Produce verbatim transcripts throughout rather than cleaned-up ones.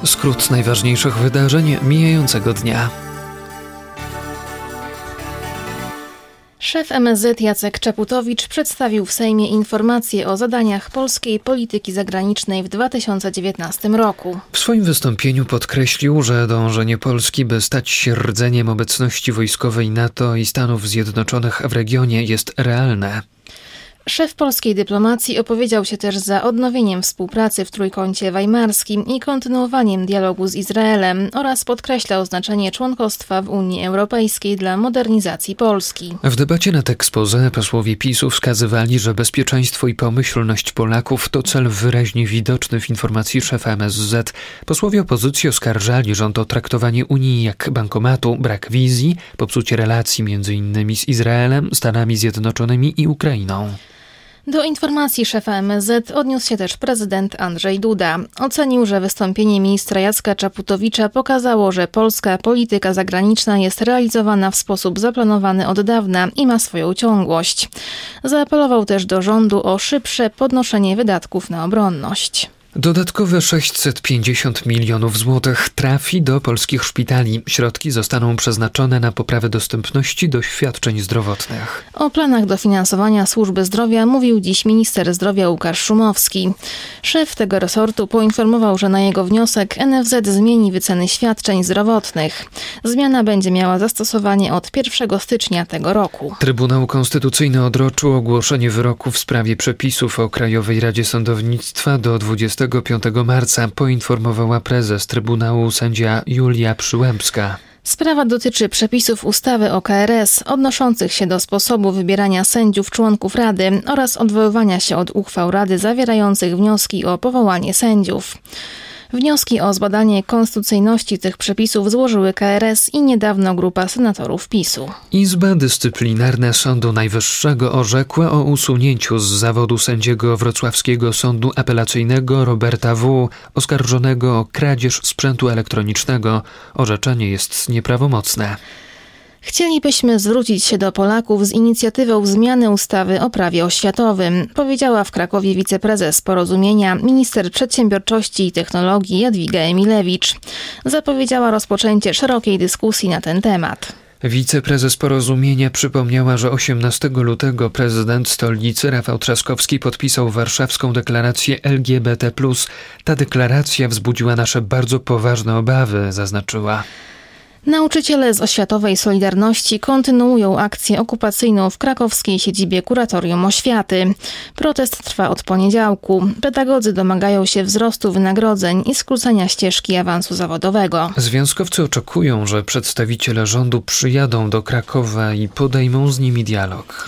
Skrót najważniejszych wydarzeń mijającego dnia. Szef M S Z Jacek Czaputowicz przedstawił w Sejmie informację o zadaniach polskiej polityki zagranicznej w dwa tysiące dziewiętnastym roku. W swoim wystąpieniu podkreślił, że dążenie Polski, by stać się rdzeniem obecności wojskowej NATO i Stanów Zjednoczonych w regionie, jest realne. Szef polskiej dyplomacji opowiedział się też za odnowieniem współpracy w Trójkącie Weimarskim i kontynuowaniem dialogu z Izraelem oraz podkreślał znaczenie członkostwa w Unii Europejskiej dla modernizacji Polski. W debacie nad exposé posłowie PiSu wskazywali, że bezpieczeństwo i pomyślność Polaków to cel wyraźnie widoczny w informacji szefa M S Z. Posłowie opozycji oskarżali rząd o traktowanie Unii jak bankomatu, brak wizji, popsucie relacji między innymi z Izraelem, Stanami Zjednoczonymi i Ukrainą. Do informacji szefa M S Z odniósł się też prezydent Andrzej Duda. Ocenił, że wystąpienie ministra Jacka Czaputowicza pokazało, że polska polityka zagraniczna jest realizowana w sposób zaplanowany od dawna i ma swoją ciągłość. Zaapelował też do rządu o szybsze podnoszenie wydatków na obronność. Dodatkowe sześćset pięćdziesiąt milionów złotych trafi do polskich szpitali. Środki zostaną przeznaczone na poprawę dostępności do świadczeń zdrowotnych. O planach dofinansowania służby zdrowia mówił dziś minister zdrowia Łukasz Szumowski. Szef tego resortu poinformował, że na jego wniosek N F Z zmieni wyceny świadczeń zdrowotnych. Zmiana będzie miała zastosowanie od pierwszego stycznia tego roku. Trybunał Konstytucyjny odroczył ogłoszenie wyroku w sprawie przepisów o Krajowej Radzie Sądownictwa do dwudziestego piątego marca, poinformowała prezes Trybunału sędzia Julia Przyłębska. Sprawa dotyczy przepisów ustawy o K R S odnoszących się do sposobu wybierania sędziów członków Rady oraz odwoływania się od uchwał Rady zawierających wnioski o powołanie sędziów. Wnioski o zbadanie konstytucyjności tych przepisów złożyły K R S i niedawno grupa senatorów PiSu. Izba Dyscyplinarna Sądu Najwyższego orzekła o usunięciu z zawodu sędziego wrocławskiego Sądu Apelacyjnego Roberta W., oskarżonego o kradzież sprzętu elektronicznego. Orzeczenie jest nieprawomocne. Chcielibyśmy zwrócić się do Polaków z inicjatywą zmiany ustawy o prawie oświatowym, powiedziała w Krakowie wiceprezes Porozumienia, minister przedsiębiorczości i technologii Jadwiga Emilewicz. Zapowiedziała rozpoczęcie szerokiej dyskusji na ten temat. Wiceprezes Porozumienia przypomniała, że osiemnastego lutego prezydent stolicy Rafał Trzaskowski podpisał warszawską deklarację L G B T plus. Ta deklaracja wzbudziła nasze bardzo poważne obawy, zaznaczyła. Nauczyciele z Oświatowej Solidarności kontynuują akcję okupacyjną w krakowskiej siedzibie Kuratorium Oświaty. Protest trwa od poniedziałku. Pedagodzy domagają się wzrostu wynagrodzeń i skrócenia ścieżki awansu zawodowego. Związkowcy oczekują, że przedstawiciele rządu przyjadą do Krakowa i podejmą z nimi dialog.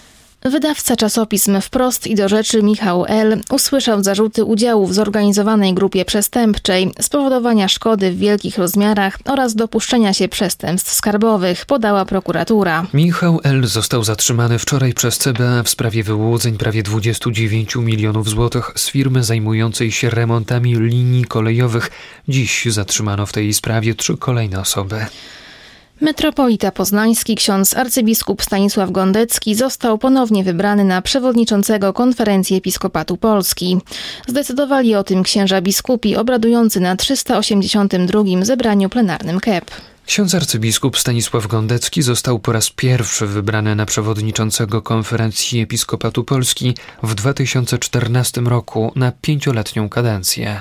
Wydawca czasopism Wprost i do rzeczy Michał L. usłyszał zarzuty udziału w zorganizowanej grupie przestępczej, spowodowania szkody w wielkich rozmiarach oraz dopuszczenia się przestępstw skarbowych, podała prokuratura. Michał L. został zatrzymany wczoraj przez C B A w sprawie wyłudzeń prawie dwudziestu dziewięciu milionów złotych z firmy zajmującej się remontami linii kolejowych. Dziś zatrzymano w tej sprawie trzy kolejne osoby. Metropolita poznański ksiądz arcybiskup Stanisław Gondecki został ponownie wybrany na przewodniczącego Konferencji Episkopatu Polski. Zdecydowali o tym księża biskupi obradujący na trzysta osiemdziesiątym drugim zebraniu plenarnym K E P. Ksiądz arcybiskup Stanisław Gondecki został po raz pierwszy wybrany na przewodniczącego Konferencji Episkopatu Polski w dwa tysiące czternastym roku na pięcioletnią kadencję.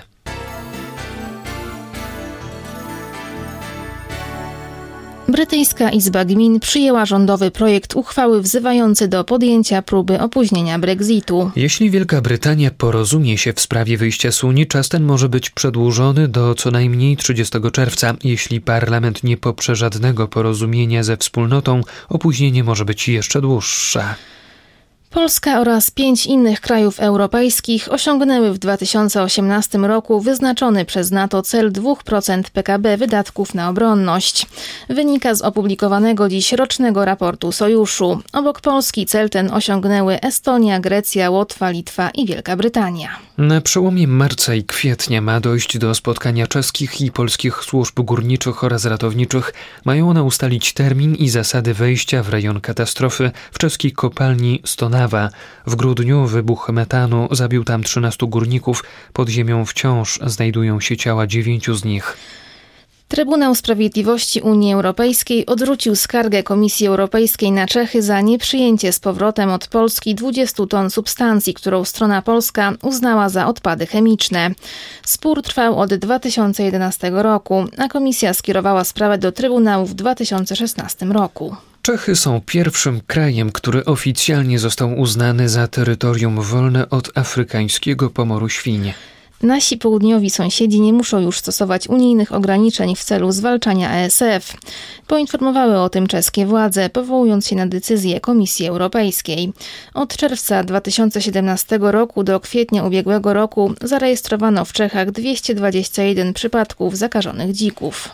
Brytyjska Izba Gmin przyjęła rządowy projekt uchwały wzywający do podjęcia próby opóźnienia Brexitu. Jeśli Wielka Brytania porozumie się w sprawie wyjścia z Unii, czas ten może być przedłużony do co najmniej trzydziestego czerwca. Jeśli parlament nie poprze żadnego porozumienia ze wspólnotą, opóźnienie może być jeszcze dłuższe. Polska oraz pięć innych krajów europejskich osiągnęły w dwa tysiące osiemnastym roku wyznaczony przez NATO cel dwa procent P K B wydatków na obronność. Wynika z opublikowanego dziś rocznego raportu Sojuszu. Obok Polski cel ten osiągnęły Estonia, Grecja, Łotwa, Litwa i Wielka Brytania. Na przełomie marca i kwietnia ma dojść do spotkania czeskich i polskich służb górniczych oraz ratowniczych. Mają one ustalić termin i zasady wejścia w rejon katastrofy w czeskiej kopalni Stonali. lawa. W grudniu wybuch metanu zabił tam trzynastu górników. Pod ziemią wciąż znajdują się ciała dziewięciu z nich. Trybunał Sprawiedliwości Unii Europejskiej odrzucił skargę Komisji Europejskiej na Czechy za nieprzyjęcie z powrotem od Polski dwudziestu ton substancji, którą strona polska uznała za odpady chemiczne. Spór trwał od dwa tysiące jedenastego roku, a komisja skierowała sprawę do Trybunału w dwa tysiące szesnastym roku. Czechy są pierwszym krajem, który oficjalnie został uznany za terytorium wolne od afrykańskiego pomoru świń. Nasi południowi sąsiedzi nie muszą już stosować unijnych ograniczeń w celu zwalczania A S F. Poinformowały o tym czeskie władze, powołując się na decyzję Komisji Europejskiej. Od czerwca dwa tysiące siedemnastego roku do kwietnia ubiegłego roku zarejestrowano w Czechach dwieście dwadzieścia jeden przypadków zakażonych dzików.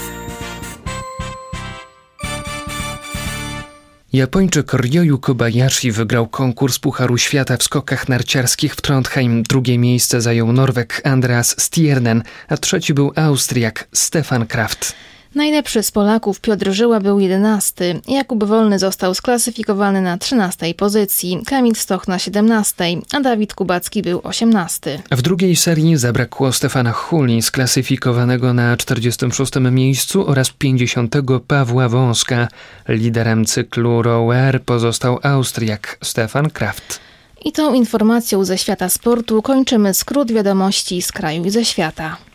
Japończyk Ryoyu Kobayashi wygrał konkurs Pucharu Świata w skokach narciarskich w Trondheim. Drugie miejsce zajął Norweg Andreas Stiernen, a trzeci był Austriak Stefan Kraft. Najlepszy z Polaków Piotr Żyła był jedenasty. Jakub Wolny został sklasyfikowany na trzynastej pozycji, Kamil Stoch na siedemnastej, a Dawid Kubacki był osiemnasty. W drugiej serii zabrakło Stefana Huli, sklasyfikowanego na czterdziestym szóstym miejscu, oraz pięćdziesiątego Pawła Wąska. Liderem cyklu Rower pozostał Austriak Stefan Kraft. I tą informacją ze świata sportu kończymy skrót wiadomości z kraju i ze świata.